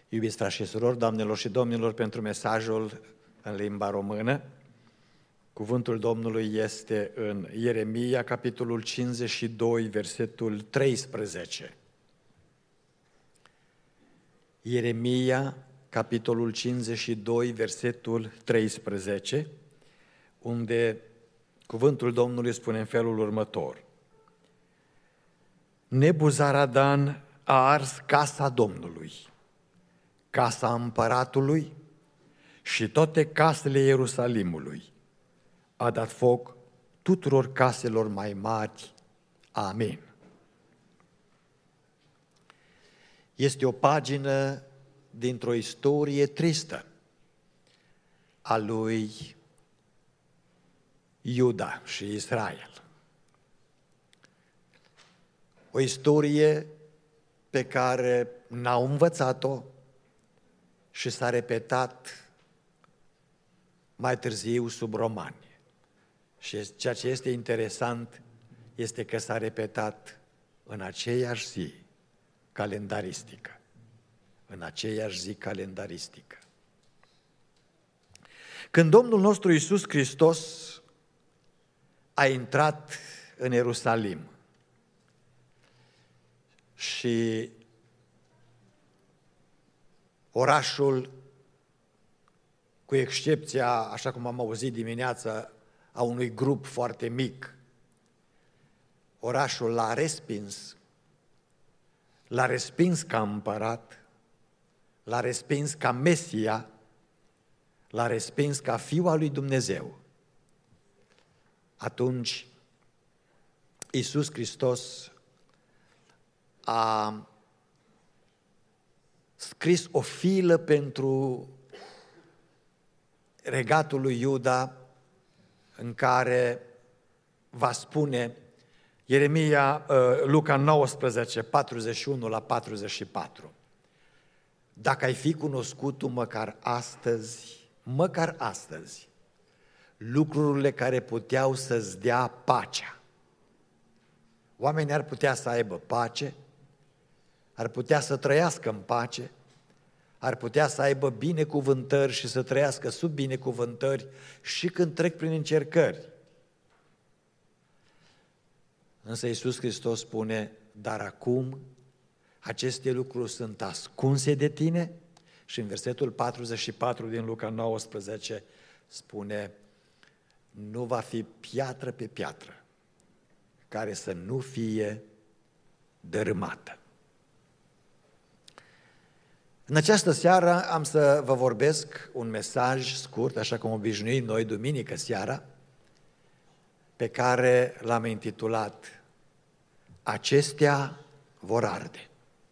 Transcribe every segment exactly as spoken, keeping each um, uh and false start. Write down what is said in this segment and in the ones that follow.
Iubiți frați și surori, doamnelor și domnilor, pentru mesajul în limba română. Cuvântul Domnului este în Ieremia, capitolul cincizeci și doi, versetul treisprezece. Ieremia, capitolul cincizeci și doi, versetul treisprezece, unde cuvântul Domnului spune în felul următor. Nebuzaradan a ars casa Domnului, casa împăratului și toate casele Ierusalimului. A dat foc tuturor caselor mai mari. Amin. Este o pagină dintr-o istorie tristă a lui Iuda și Israel. O istorie pe care n-au învățat-o și s-a repetat mai târziu sub romani. Și ceea ce este interesant este că s-a repetat în aceeași zi calendaristică. În aceeași zi calendaristică. Când Domnul nostru Iisus Hristos a intrat în Ierusalim și orașul, cu excepția, așa cum am auzit dimineața, a unui grup foarte mic, orașul l-a respins, l-a respins ca împărat, l-a respins ca Mesia, l-a respins ca Fiul al lui Dumnezeu. Atunci, Iisus Hristos a scris o filă pentru regatul lui Iuda, în care va spune Ieremia, Luca nouăsprezece, patruzeci și unu la patruzeci și patru. Dacă ai fi cunoscut tu măcar astăzi, măcar astăzi, lucrurile care puteau să-ți dea pacea. Oamenii ar putea să aibă pace, ar putea să trăiască în pace, ar putea să aibă binecuvântări și să trăiască sub binecuvântări și când trec prin încercări. Însă Iisus Hristos spune, dar acum aceste lucruri sunt ascunse de tine și în versetul patruzeci și patru din Luca nouăsprezece spune, nu va fi piatră pe piatră care să nu fie dărâmată. În această seară am să vă vorbesc un mesaj scurt, așa cum obișnuim noi duminică seara, pe care l-am intitulat Acestea vor arde.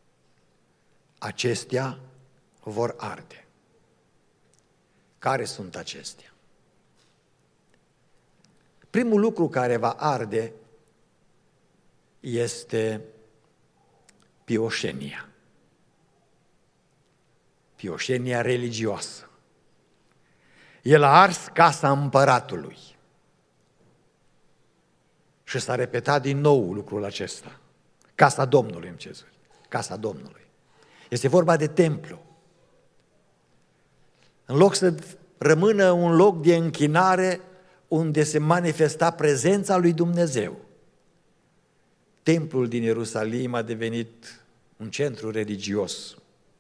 Acestea vor arde. Care sunt acestea? Primul lucru care va arde este pioșenia. Pioșenia religioasă. El a ars casa împăratului. Și s-a repetat din nou lucrul acesta. Casa Domnului, îmi cezui. Casa Domnului. Este vorba de templu. În loc să rămână un loc de închinare unde se manifesta prezența lui Dumnezeu, templul din Ierusalim a devenit un centru religios.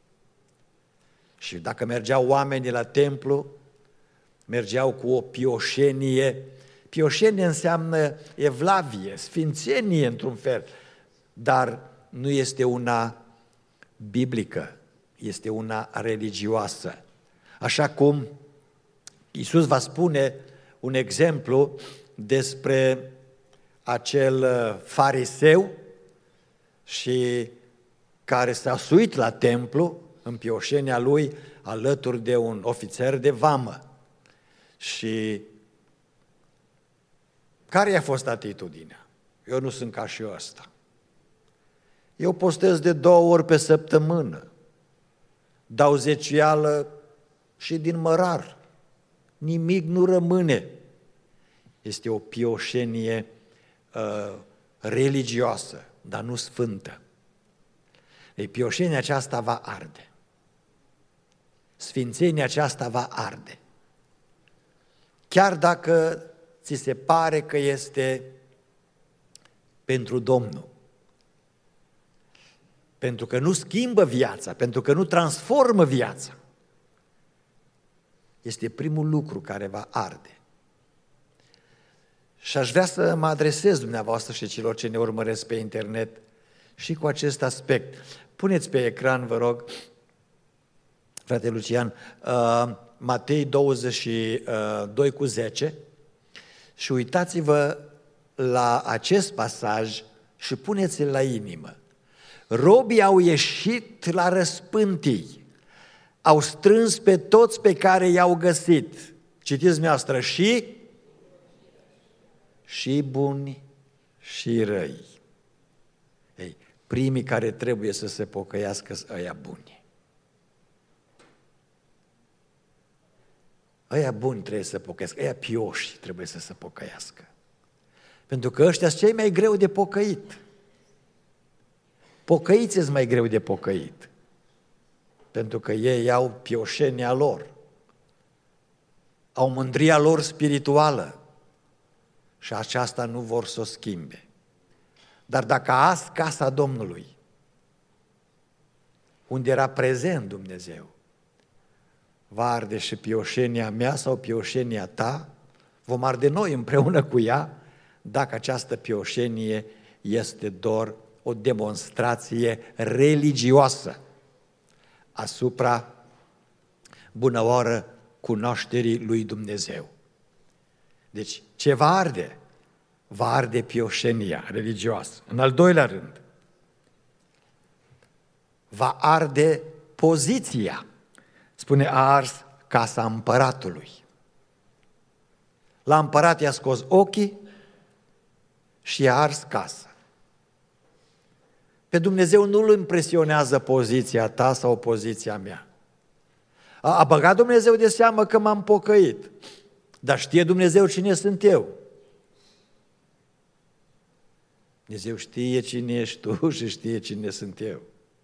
Și dacă mergeau oamenii la templu, mergeau cu o pioșenie. Pioșenie înseamnă evlavie, sfințenie într-un fel, dar nu este una biblică, este una religioasă. Așa cum Iisus va spune un exemplu despre acel fariseu și care s-a suit la templu în pioșenia lui alături de un ofițer de vamă. Și care i-a fost atitudinea? Eu nu sunt ca și ăsta. Eu postez de două ori pe săptămână, dau zeciuială și din mărar. Nimic nu rămâne. Este o pioșenie uh, religioasă, dar nu sfântă. Ei, pioșenia aceasta va arde. sfințenia aceasta va arde. Chiar dacă ți se pare că este pentru Domnul. Pentru că nu schimbă viața, pentru că nu transformă viața. Este primul lucru care va arde. Și aș vrea să mă adresez dumneavoastră și celor ce ne urmăresc pe internet și cu acest aspect. Puneți pe ecran, vă rog, frate Lucian, uh, Matei douăzeci și doi cu zece și uitați-vă la acest pasaj și puneți-l la inimă. Robii au ieșit la răspântii, au strâns pe toți pe care i-au găsit. Citiți dumneavoastră, și și buni și răi. Ei, primii care trebuie să se pocăiască sunt ăia buni. Ăia buni trebuie să se pocăiască, ăia pioși trebuie să se pocăiască. Pentru că ăștia sunt cei mai greu de pocăit. Pocăiți sunt mai greu de pocăit. Pentru că ei au pioșenia lor. Au mândria lor spirituală. Și aceasta nu vor să o schimbe. Dar dacă azi casa Domnului, unde era prezent Dumnezeu, va arde și pioșenia mea sau pioșenia ta, vom arde noi împreună cu ea, dacă această pioșenie este doar o demonstrație religioasă asupra bunăoară cunoașterii lui Dumnezeu. Deci, ce va arde? Va arde pioșenia religioasă. În al doilea rând, va arde poziția. Spune, a ars casa împăratului. La împărat i-a scos ochii și i-a ars casa. Pe Dumnezeu nu îl impresionează poziția ta sau poziția mea. A, a băgat Dumnezeu de seamă că m-am pocăit. Dar știe Dumnezeu cine sunt eu. Dumnezeu știe cine ești tu și știe cine sunt eu.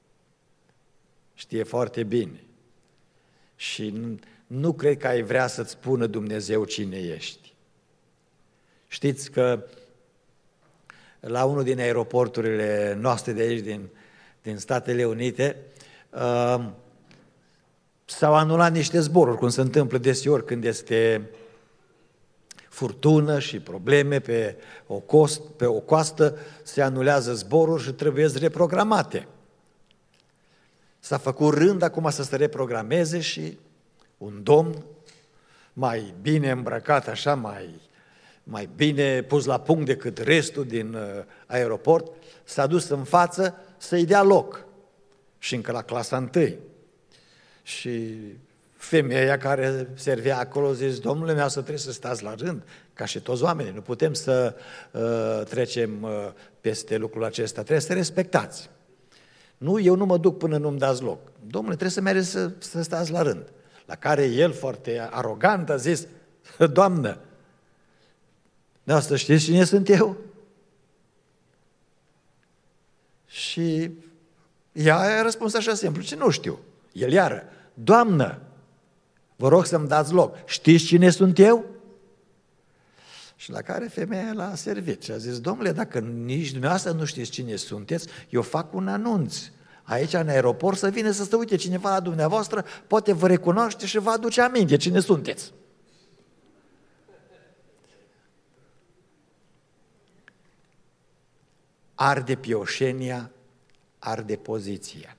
Știe foarte bine. Și nu, nu cred că ai vrea să-ți spună Dumnezeu cine ești. Știți că la unul din aeroporturile noastre de aici, din, din Statele Unite, uh, s-au anulat niște zboruri, cum se întâmplă deseori când este furtună și probleme pe o, cost, pe o coastă, se anulează zboruri și trebuie reprogramate. S-a făcut rând acum să se reprogrameze și un domn mai bine îmbrăcat, așa, mai, mai bine pus la punct decât restul din uh, aeroport, s-a dus în față să-i dea loc și încă la clasa întâi. Și femeia care servea acolo zis, domnule meu, să trebuie să stați la rând, ca și toți oamenii, nu putem să uh, trecem uh, peste lucrul acesta, trebuie să respectați. Nu, eu nu mă duc până nu-mi dați loc. Domnule, trebuie să mergeți să, să stați la rând. La care el, foarte arogant, a zis, doamnă, de asta știți cine sunt eu? Și ea a răspuns așa simplu, ce nu știu. El iară, doamnă, vă rog să-mi dați loc, știți cine sunt eu? Și la care femeia l-a servit și a zis, domnule, dacă nici dumneavoastră nu știți cine sunteți, eu fac un anunț aici în aeroport să vină să se uite cineva la dumneavoastră, poate vă recunoaște și vă aduce aminte cine sunteți. Arde pioșenia, arde poziția.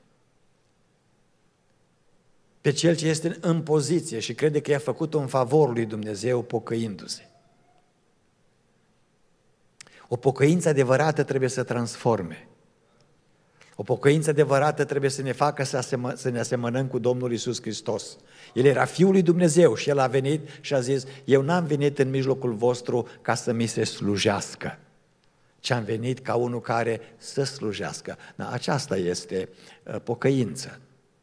Pe cel ce este în poziție și crede că i-a făcut un favor lui Dumnezeu pocăindu-se. O pocăință adevărată trebuie să transforme. O pocăință adevărată trebuie să ne facă să, asemă, să ne asemănăm cu Domnul Iisus Hristos. El era Fiul lui Dumnezeu și El a venit și a zis, eu n-am venit în mijlocul vostru ca să mi se slujească, ci am venit ca unul care să slujească. Da, aceasta este uh, pocăință.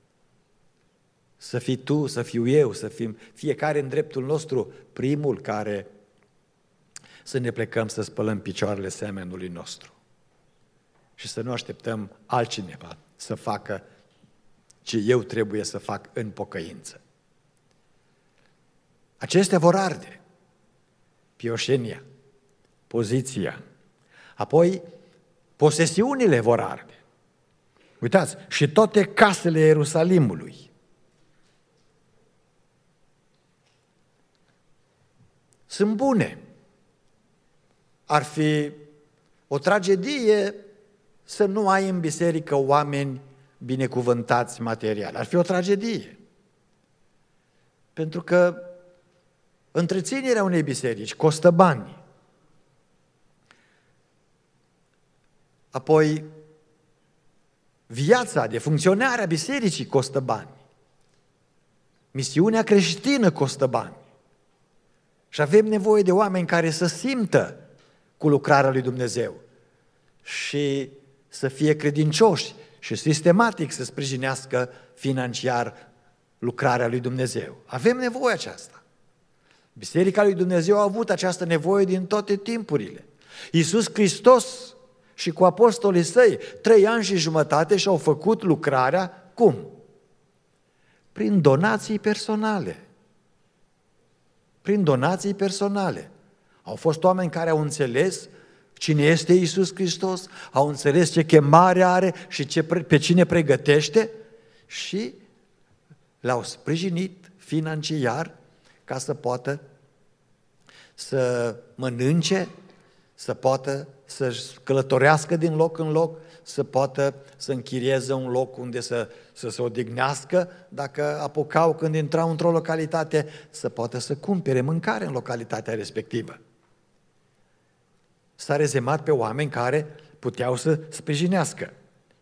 Să fii tu, să fiu eu, să fim fiecare în dreptul nostru, primul care să ne plecăm să spălăm picioarele semenului nostru și să nu așteptăm altcineva să facă ce eu trebuie să fac în pocăință. Acestea vor arde. Pioșenia, poziția, apoi posesiunile vor arde. Uitați, și toate casele Ierusalimului. Sunt bune. Ar fi o tragedie să nu ai în biserică oameni binecuvântați material. Ar fi o tragedie. Pentru că întreținerea unei biserici costă bani. Apoi, viața de funcționare a bisericii costă bani. Misiunea creștină costă bani. Și avem nevoie de oameni care să simtă cu lucrarea lui Dumnezeu și să fie credincioși și sistematic să sprijinească financiar lucrarea lui Dumnezeu. Avem nevoie aceasta. Biserica lui Dumnezeu a avut această nevoie din toate timpurile. Iisus Hristos și cu apostolii săi, trei ani și jumătate și-au făcut lucrarea, cum? Prin donații personale. Prin donații personale. Au fost oameni care au înțeles cine este Iisus Hristos, au înțeles ce chemare are și ce, pe cine pregătește și l-au sprijinit financiar ca să poată să mănânce, să poată să călătorească din loc în loc, să poată să închirieze un loc unde să, să se odihnească, dacă apucau când intrau într-o localitate, să poată să cumpere mâncare în localitatea respectivă. S-a rezemat pe oameni care puteau să sprijinească.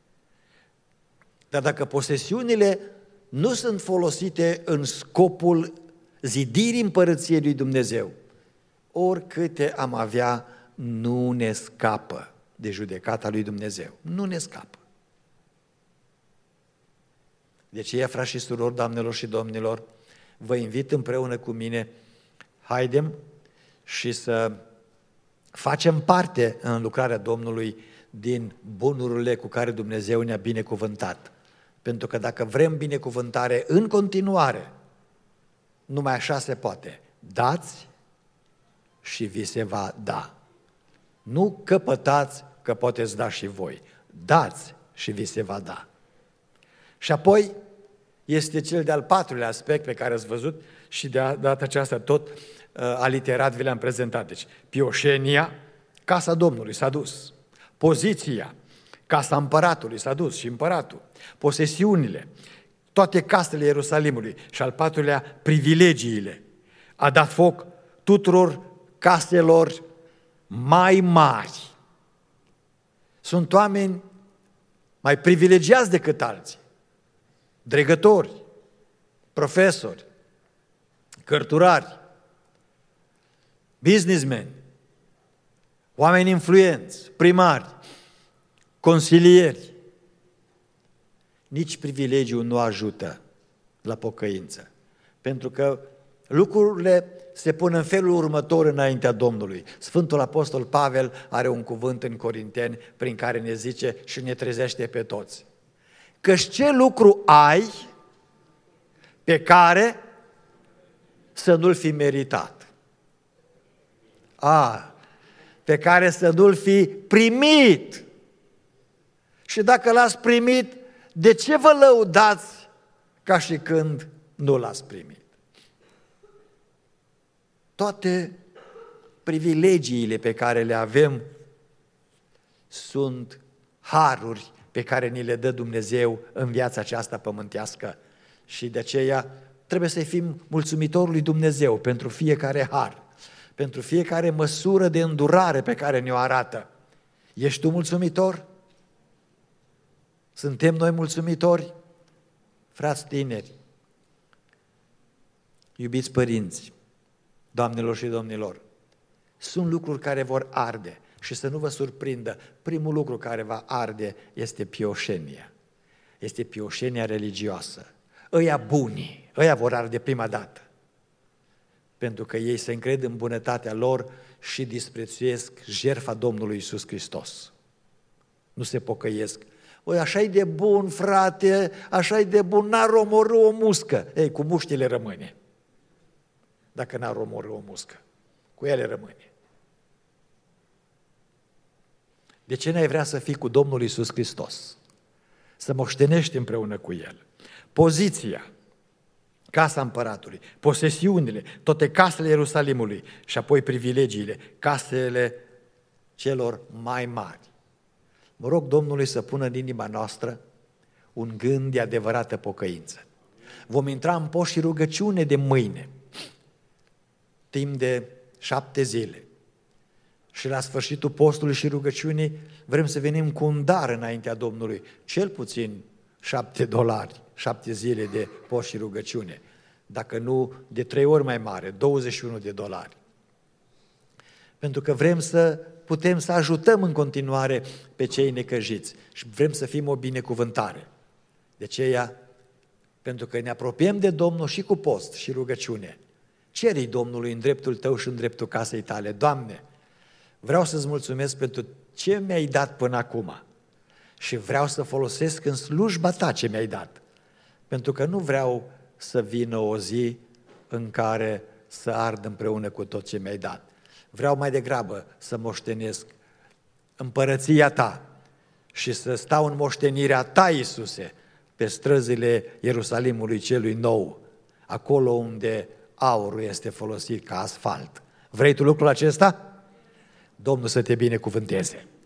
Dar dacă posesiunile nu sunt folosite în scopul zidirii împărăției lui Dumnezeu, oricâte am avea, nu ne scapă de judecata lui Dumnezeu. Nu ne scapă. De aceea, frați și surori, doamnelor și domnilor, vă invit împreună cu mine, haidem și să facem parte în lucrarea Domnului din bunurile cu care Dumnezeu ne-a binecuvântat. Pentru că dacă vrem binecuvântare în continuare, numai așa se poate. Dați și vi se va da. Nu căpătați că puteți da și voi. Dați și vi se va da. Și apoi este cel de-al patrulea aspect pe care ați văzut și de data aceasta tot uh, aliterat vi l-am prezentat. Deci, pioșenia, casa Domnului s-a dus. Poziția, casa împăratului s-a dus și împăratul. Posesiunile, toate casele Ierusalimului și al patrulea, privilegiile. A dat foc tuturor caselor mai mari. Sunt oameni mai privilegiați decât alții. Dregători, profesori, cărturari, businessmen, oameni influenți, primari, consilieri. Nici privilegiul nu ajută la pocăință, pentru că lucrurile se pun în felul următor înaintea Domnului. Sfântul Apostol Pavel are un cuvânt în Corinteni prin care ne zice și ne trezește pe toți. Căci ce lucru ai pe care să nu-l fi meritat? A, pe care să nu-l fi primit. Și dacă l-ați primit, de ce vă lăudați ca și când nu l-ați primit? Toate privilegiile pe care le avem sunt haruri pe care ni le dă Dumnezeu în viața aceasta pământească și de aceea trebuie să fim mulțumitori lui Dumnezeu pentru fiecare har, pentru fiecare măsură de îndurare pe care ne-o arată. Ești tu mulțumitor? Suntem noi mulțumitori? Frați tineri, iubiți părinți, doamnelor și domnilor, sunt lucruri care vor arde și să nu vă surprindă, primul lucru care va arde este pioșenia. Este pioșenia religioasă. Ăia buni, ăia vor arde prima dată, pentru că ei se încred în bunătatea lor și disprețuiesc jertfa Domnului Iisus Hristos. Nu se pocăiesc. Oi, așa-i de bun, frate, așa-i de bun, n-ar omorâ o muscă. Ei, cu muștile rămâne. dacă n-ar omorâ o muscă. Cu ele rămâne. De ce n-ai vrea să fii cu Domnul Iisus Hristos? Să moștenești împreună cu El. Poziția, casa împăratului, posesiunile, toate casele Ierusalimului și apoi privilegiile, casele celor mai mari. Mă rog Domnului să pună în inima noastră un gând de adevărată pocăință. Vom intra în post și rugăciune de mâine, timp de șapte zile. Și la sfârșitul postului și rugăciunii vrem să venim cu un dar înaintea Domnului, cel puțin șapte dolari, șapte zile de post și rugăciune, dacă nu de trei ori mai mare, douăzeci și unu de dolari. Pentru că vrem să putem să ajutăm în continuare pe cei necăjiți și vrem să fim o binecuvântare. De aceea, pentru că ne apropiem de Domnul și cu post și rugăciune, ceri Domnului în dreptul tău și în dreptul casei tale: Doamne, vreau să-ți mulțumesc pentru ce mi-ai dat până acum și vreau să folosesc în slujba ta ce mi-ai dat, pentru că nu vreau să vină o zi în care să ard împreună cu tot ce mi-ai dat. Vreau mai degrabă să moștenesc împărăția ta și să stau în moștenirea ta, Iisuse, pe străzile Ierusalimului celui nou, acolo unde aurul este folosit ca asfalt. Vrei tu lucrul acesta? Domnul să te binecuvânteze!